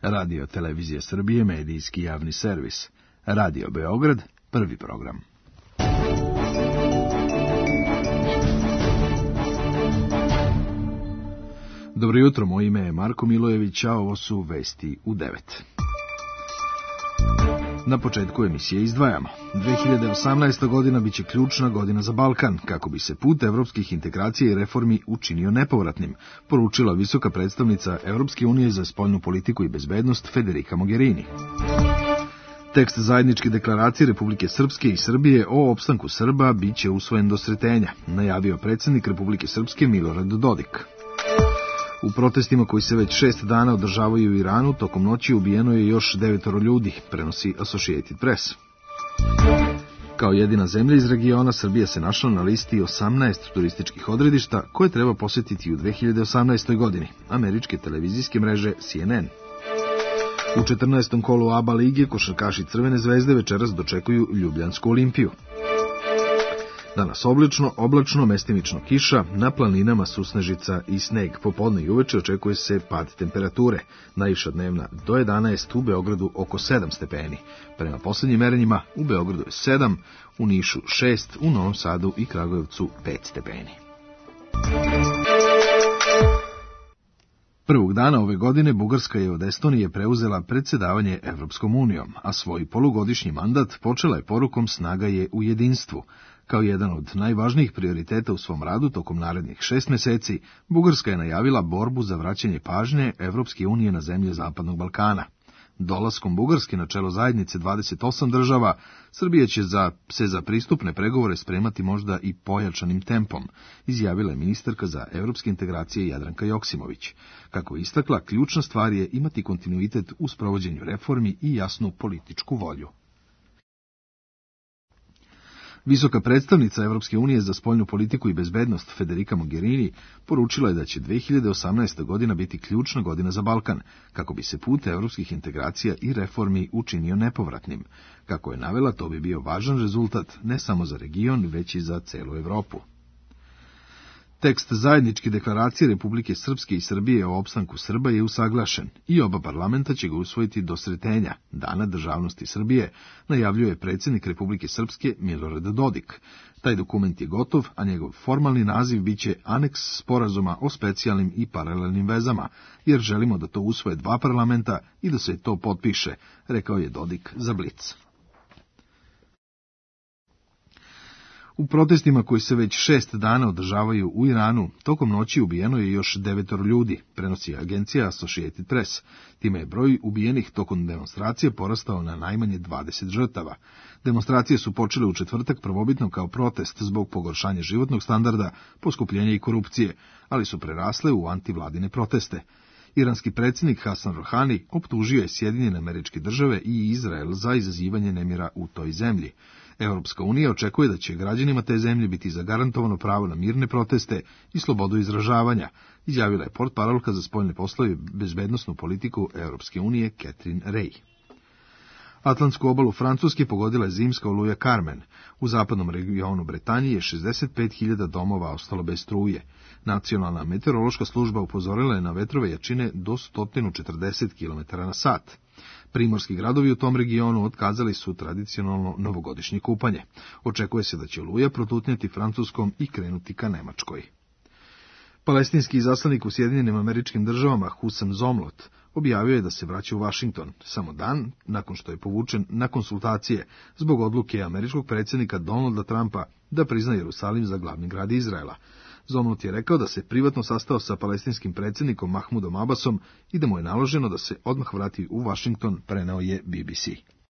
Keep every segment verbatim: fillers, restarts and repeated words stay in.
Radio Televizija Srbije, medijski javni servis. Radio Beograd, prvi program. Dobro jutro, moje ime je Marko Milojević, a ovo su vesti u devet. Na početku emisije izdvajamo. dve hiljade osamnaesta. godina biće ključna godina za Balkan, kako bi se put evropskih integracija i reformi učinio nepovratnim, poručila visoka predstavnica Evropske unije za spoljnu politiku i bezbednost Federica Mogherini. Tekst zajedničke deklaracije Republike Srpske i Srbije o opstanku Srba biće usvojen do Sretenja, najavio predsjednik Republike Srpske Milorad Dodik. U protestima koji se već šest dana održavaju u Iranu, tokom noći ubijeno je još devetoro ljudi, prenosi Associated Press. Kao jedina zemlja iz regiona, Srbija se našla na listi osamnaest turističkih odredišta koje treba posjetiti u dve hiljade osamnaestoj. godini, američke televizijske mreže C N N. U četrnaestom kolu A B A lige košarkaši Crvene zvezde večeras dočekuju Ljubljansku Olimpiju. Danas oblačno, oblačno, mestimično kiša, na planinama susnežica i sneg. Popodne i uveče očekuje se pad temperature. Najviša dnevna do jedanaest, u Beogradu oko sedam stepeni. Prema posljednjim merenjima u Beogradu je sedam, u Nišu šest, u Novom Sadu i Kragujevcu pet stepeni. Prvog dana ove godine Bugarska je od Estonije preuzela predsjedavanje Evropskom unijom, a svoj polugodišnji mandat počela je porukom snaga je u jedinstvu. Kao jedan od najvažnijih prioriteta u svom radu tokom narednih šest meseci, Bugarska je najavila borbu za vraćanje pažnje Evropske unije na zemlje Zapadnog Balkana. Dolaskom Bugarske na čelo zajednice dvadeset osam država, Srbija će za, se za pristupne pregovore spremati možda i pojačanim tempom, izjavila je ministarka za evropske integracije Jadranka Joksimović. Kako je istakla, ključna stvar je imati kontinuitet u sprovođenju reformi i jasnu političku volju. Visoka predstavnica Evropske unije za spoljnu politiku i bezbednost Federica Mogherini poručila je da će dve hiljade osamnaesta. godina biti ključna godina za Balkan, kako bi se put evropskih integracija i reformi učinio nepovratnim. Kako je navela, to bi bio važan rezultat ne samo za region, već i za celu Evropu. Tekst zajedničke deklaracije Republike Srpske i Srbije o opstanku Srba je usaglašen i oba parlamenta će ga usvojiti do Sretenja, Dana državnosti Srbije, najavljuje predsjednik Republike Srpske Milorad Dodik. Taj dokument je gotov, a njegov formalni naziv biće aneks sporazuma o specijalnim i paralelnim vezama, jer želimo da to usvoje dva parlamenta i da se to potpiše, rekao je Dodik za Blic. U protestima koji se već šest dana održavaju u Iranu, tokom noći ubijeno je još devetoro ljudi, prenosi agencija Associated Press. Time je broj ubijenih tokom demonstracije porastao na najmanje dvadeset žrtava. Demonstracije su počele u četvrtak prvobitno kao protest zbog pogoršanja životnog standarda, poskupljenja i korupcije, ali su prerasle u antivladine proteste. Iranski predsjednik Hasan Rohani optužio je Sjedinjene Američke Države i Izrael za izazivanje nemira u toj zemlji. Europska unija očekuje da će građanima te zemlje biti zagarantovano pravo na mirne proteste i slobodu izražavanja, izjavila je portparolka za spoljne poslove i bezbednosnu politiku Europske unije Catherine Ray. Atlantsku obalu Francuske pogodila je zimska oluja Carmen. U zapadnom regionu Bretanije je šezdeset pet hiljada domova ostalo bez struje. Nacionalna meteorološka služba upozorila je na vetrove jačine do sto četrdeset kilometara na sat. Primorski gradovi u tom regionu otkazali su tradicionalno novogodišnje kupanje. Očekuje se da će oluja protutnjati Francuskom i krenuti ka Nemačkoj. Palestinski izaslanik u Sjedinjenim Američkim Državama Husam Zomlot objavio je da se vraća u Washington, samo dan nakon što je povučen na konsultacije zbog odluke američkog predsjednika Donalda Trumpa da prizna Jerusalim za glavni grad Izraela. Zomlot je rekao da se privatno sastao sa palestinskim predsjednikom Mahmudom Abbasom i da mu je naloženo da se odmah vrati u Washington, preneo je B B C.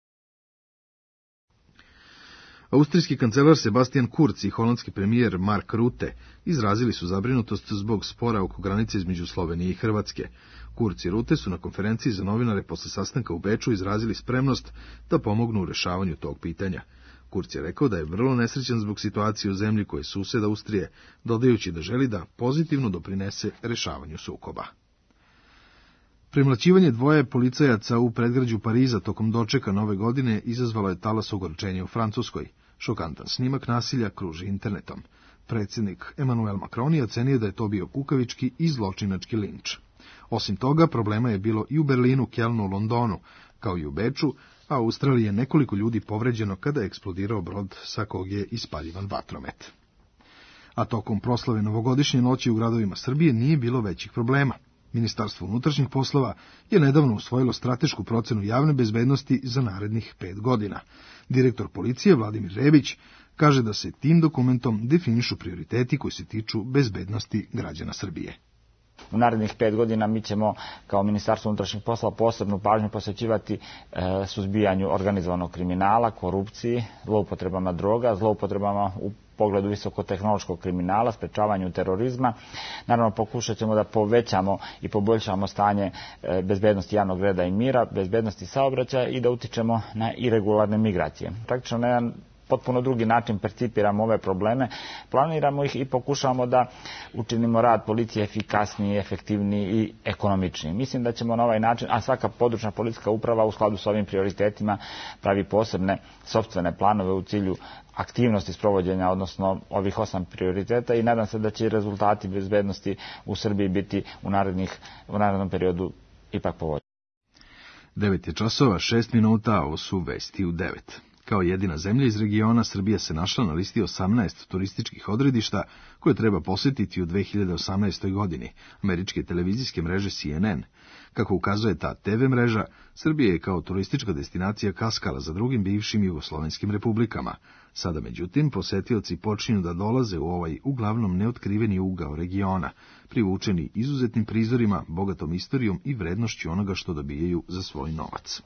Austrijski kancelar Sebastian Kurz i holandski premijer Mark Rutte izrazili su zabrinutost zbog spora oko granice između Slovenije i Hrvatske. Kurz i Rutte su na konferenciji za novinare posle sastanka u Beču izrazili spremnost da pomognu u rešavanju tog pitanja. Kurz je rekao da je vrlo nesrećan zbog situacije u zemlji koje sused Austrije, dodajući da želi da pozitivno doprinese rešavanju sukoba. Premlaćivanje dvoje policajaca u predgrađu Pariza tokom dočeka nove godine izazvalo je talas ogorčenja u Francuskoj. Šokantan snimak nasilja kruži internetom. Predsjednik Emmanuel Macron je ocenio da je to bio kukavički i zločinački linč. Osim toga, problema je bilo i u Berlinu, Kelnu, Londonu, kao i u Beču, a u Australiji je nekoliko ljudi povređeno kada je eksplodirao brod sa kog je ispaljivan vatromet. A tokom proslave novogodišnje noći u gradovima Srbije nije bilo većih problema. Ministarstvo unutrašnjih poslova je nedavno usvojilo stratešku procenu javne bezbednosti za narednih pet godina. Direktor policije Vladimir Rebić kaže da se tim dokumentom definišu prioriteti koji se tiču bezbednosti građana Srbije. U narednih pet godina mi ćemo kao Ministarstvo unutrašnjih poslova posebnu pažnju posvećivati e, suzbijanju organizovanog kriminala, korupciji, zloupotrebama droga, zloupotrebama u pogledu visokotehnološkog kriminala, sprečavanju terorizma. Naravno, pokušat ćemo da povećamo i poboljšamo stanje e, bezbednosti javnog reda i mira, bezbednosti saobraćaja i da utičemo na iregularne migracije. Praktično na jedan potpuno drugi način percipiramo ove probleme, planiramo ih i pokušavamo da učinimo rad policije efikasniji, efektivniji i ekonomičniji. Mislim da ćemo na ovaj način, a svaka područna policijska uprava u skladu s ovim prioritetima pravi posebne sopstvene planove u cilju aktivnosti sprovođenja, odnosno ovih osam prioriteta, i nadam se da će rezultati bezbednosti u Srbiji biti u, narednih, u narednom periodu ipak povoljni. Devet je časova, šest minuta, a ovo su vesti u devet. Kao jedina zemlja iz regiona, Srbija se našla na listi osamnaest turističkih odredišta koje treba posjetiti u dve hiljade osamnaestoj. godini, američke televizijske mreže C N N. Kako ukazuje ta T V mreža, Srbija je kao turistička destinacija kaskala za drugim bivšim jugoslovenskim republikama. Sada, međutim, posetioci počinju da dolaze u ovaj uglavnom neotkriveni ugao regiona, privučeni izuzetnim prizorima, bogatom istorijom i vrednošću onoga što dobijaju za svoj novac.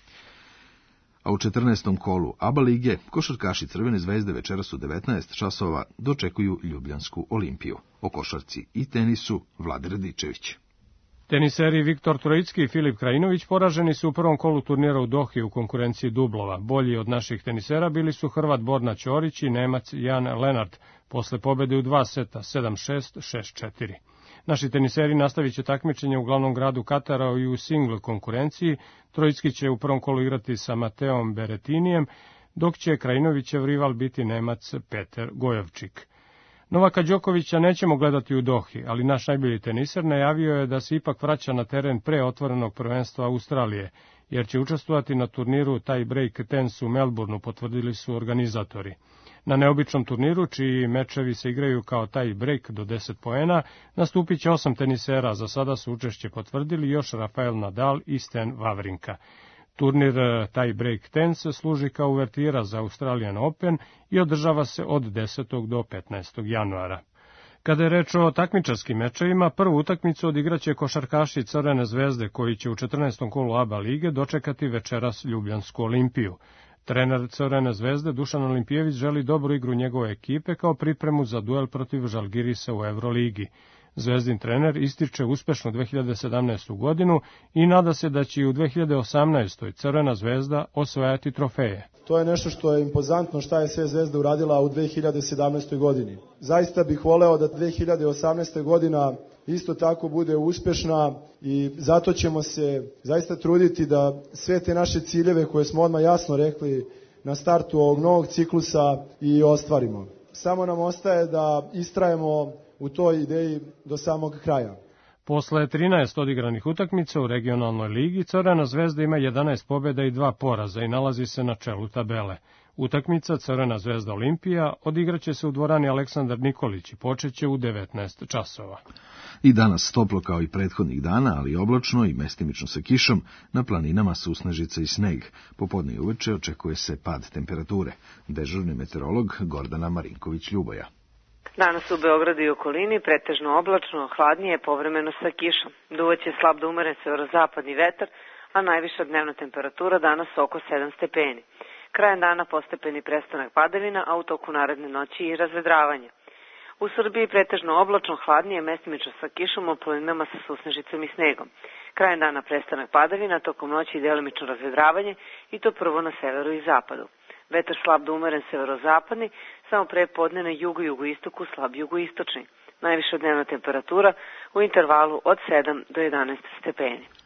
A u četrnaestom kolu A B A lige košarkaši Crvene zvezde večeras u devetnaest časova dočekuju Ljubljansku Olimpiju. O košarci i tenisu Vlade Radičević. Teniseri Viktor Trojicki i Filip Krajinović poraženi su u prvom kolu turnira u Dohi u konkurenciji dublova. Bolji od naših tenisera bili su Hrvat Borna Ćorić i Nemac Jan Lenart, posle pobede u dva seta sedam šest, šest četiri. Naši teniseri nastavit će takmičenje u glavnom gradu Katara i u singl konkurenciji. Trojicki će u prvom kolu igrati sa Mateom Beretinijem, dok će Krajinovićev rival biti Nemac Peter Gojevčik. Novaka Đokovića nećemo gledati u Dohi, ali naš najbolji teniser najavio je da se ipak vraća na teren pre otvorenog prvenstva Australije, jer će učestvovati na turniru Tie Break Tennis u Melbourneu, potvrdili su organizatori. Na neobičnom turniru, čiji mečevi se igraju kao taj break do deset poena, nastupit će osam tenisera, za sada su učešće potvrdili još Rafael Nadal i Stan Wawrinka. Turnir Tie Break Tennis služi kao uvertira za Australian Open i održava se od desetog do petnaestog januara. Kada je reč o takmičarskim mečevima, prvu utakmicu odigraće košarkaši Crvene zvezde, koji će u četrnaestom kolu A B A lige dočekati večeras Ljubljansku Olimpiju. Trener Crvene zvezde Dušan Olimpijević želi dobru igru njegove ekipe kao pripremu za duel protiv Žalgirisa u Euroligi. Zvezdin trener ističe uspešnu dve hiljade sedamnaestu. godinu i nada se da će i u dve hiljade osamnaestoj. Crvena zvezda osvajati trofeje. To je nešto što je impozantno šta je sve Zvezda uradila u dve hiljade sedamnaestoj. godini. Zaista bih voleo da dve hiljade osamnaesta. godina isto tako bude uspešna i zato ćemo se zaista truditi da sve te naše ciljeve koje smo odmah jasno rekli na startu ovog novog ciklusa i ostvarimo. Samo nam ostaje da istrajemo u toj ideji do samog kraja. Posle trinaest odigranih utakmica u regionalnoj ligi, Crvena zvezda ima jedanaest pobjeda i dva poraza i nalazi se na čelu tabele. Utakmica Crvena zvezda Olimpija odigraće se u dvorani Aleksandar Nikolić i počeće u devetnaest časova. I danas toplo kao i prethodnih dana, ali oblačno i mestimično sa kišom, na planinama susnežica i sneg. Popodne i uveče očekuje se pad temperature. Dežurni meteorolog Gordana Marinković-Ljuboja. Danas u Beogradu i okolini pretežno oblačno, hladnije, povremeno sa kišom. Duvaće slab do umeren severozapadni vetar, a najviša dnevna temperatura danas oko sedam stepeni. Krajem dana postepeni prestanak padavina, a u toku naredne noći i razvedravanje. U Srbiji pretežno oblačno, hladnije, mestimično sa kišom, u planinama sa susnežicom i snegom. Krajem dana prestanak padavina, tokom noći i delimično razvedravanje, i to prvo na severu i zapadu. Vetar slab do umeren severozapadni, samo pre podne na jugu i jugoistoku slab jugoistočni. Najviša dnevna temperatura u intervalu od sedam do jedanaest stepeni.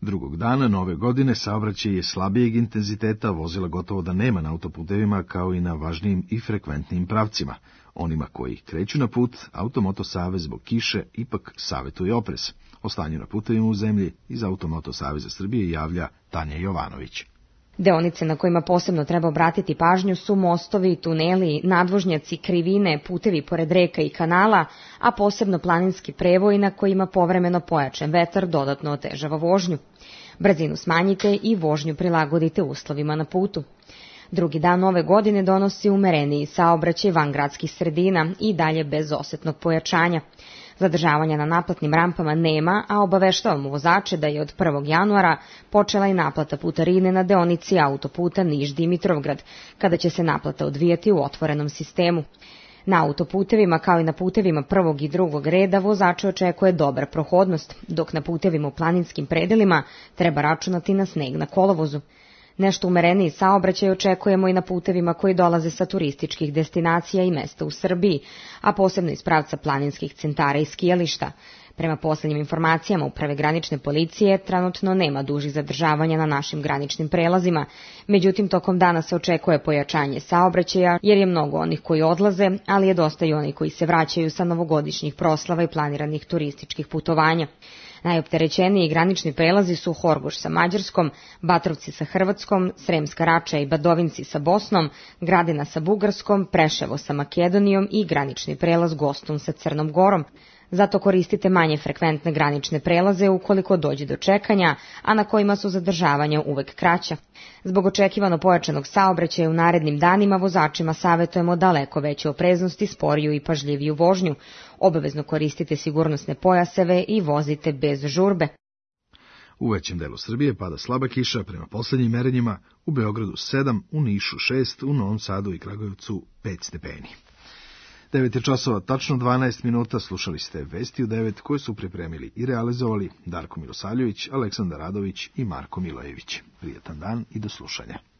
Drugog dana nove godine saobraćaj je slabijeg intenziteta, vozila gotovo da nema na autoputevima kao i na važnijim i frekventnim pravcima. Onima koji kreću na put, Automoto Savez zbog kiše ipak savjetuje oprez. O stanju na putevima u zemlji iz Automoto Saveza Srbije javlja Tanja Jovanović. Deonice na kojima posebno treba obratiti pažnju su mostovi, tuneli, nadvožnjaci, krivine, putevi pored reka i kanala, a posebno planinski prevoj na kojima povremeno pojačan vetar dodatno otežava vožnju. Brzinu smanjite i vožnju prilagodite uslovima na putu. Drugi dan ove godine donosi umereniji saobraćaj van gradskih sredina i dalje bez osetnog pojačanja. Zadržavanja na naplatnim rampama nema, a obaveštavamo vozače da je od prvog januara počela i naplata putarine na deonici autoputa Niš-Dimitrovgrad, kada će se naplata odvijati u otvorenom sistemu. Na autoputevima, kao i na putevima prvog i drugog reda, vozače očekuje dobra prohodnost, dok na putevima u planinskim predelima treba računati na sneg na kolovozu. Nešto umereniji saobraćaj očekujemo i na putevima koji dolaze sa turističkih destinacija i mesta u Srbiji, a posebno iz pravca planinskih centara i skijališta. Prema poslednjim informacijama Uprave granične policije, trenutno nema dužih zadržavanja na našim graničnim prelazima, međutim tokom dana se očekuje pojačanje saobraćaja jer je mnogo onih koji odlaze, ali je dosta i onih koji se vraćaju sa novogodišnjih proslava i planiranih turističkih putovanja. Najopterećeniji granični prelazi su Horgoš sa Mađarskom, Batrovci sa Hrvatskom, Sremska Rača i Badovinci sa Bosnom, Gradina sa Bugarskom, Preševo sa Makedonijom i granični prelaz Gostun sa Crnom Gorom. Zato koristite manje frekventne granične prelaze ukoliko dođe do čekanja, a na kojima su zadržavanja uvek kraća. Zbog očekivano pojačanog saobraćaja u narednim danima vozačima savjetujemo daleko veću opreznost i sporiju i pažljiviju vožnju. Obavezno koristite sigurnosne pojaseve i vozite bez žurbe. U većem delu Srbije pada slaba kiša, prema poslednjim merenjima u Beogradu sedam, u Nišu šest, u Novom Sadu i Kragujevcu pet stepeni. devet je časova, tačno dvanaest minuta, slušali ste Vesti u devet koje su pripremili i realizovali Darko Milosavljević, Aleksandar Radović i Marko Milojević. Prijetan dan i do slušanja.